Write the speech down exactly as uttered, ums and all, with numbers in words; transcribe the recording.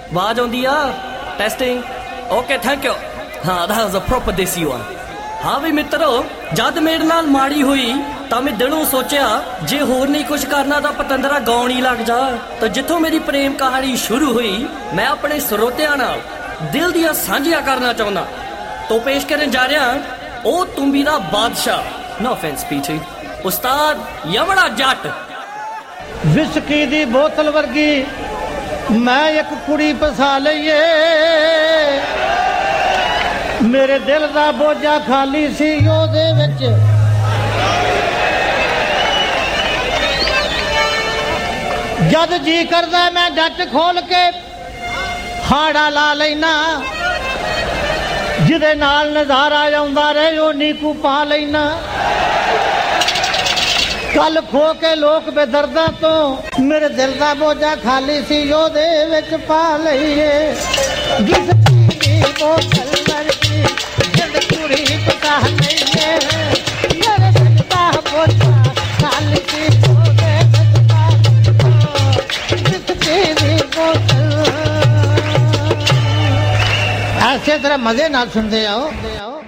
आवाज आउंदी आ टेस्टिंग ओके थैंक यू हाँ that was a proper desi one हाँ भी मित्रो जद मेरे नाल माड़ी हुई तो मैं दिलों सोचा जे होर नहीं कुछ करना तो पतंदरा गाउन ही लग जा तो जिथों मेरी प्रेम कहानी शुरू हुई मैं अपने श्रोतियां नाल दिल दियां सांझियां करना चाहुंदा तो पेश करन जा रहा ओ तुम्बी दा बादशाह नो ऑफेंस पीटी उस्ताद यमड़ा जट विस्की दी बोतल वर्गी मैं एक कुड़ी फसा लईए मेरे दिल दा बोझा खाली सी ओदे विच जद जी करदा मैं डट खोल के हाड़ा ला लेना जिदे नाल नजारा आउंदा रहे ओ नीकू पा लेना कल खो के लोक बेदर्दा तो मेरे दिल दा बोझा खाली सी ओदे विच पा लईए बोतल वर्गी जद कुड़ी पका लईए मेरे दिल दा बोझा खाली सी ओदे विच पा लईए बोतल ऐसे तरह मजे नाल सुनते आओ।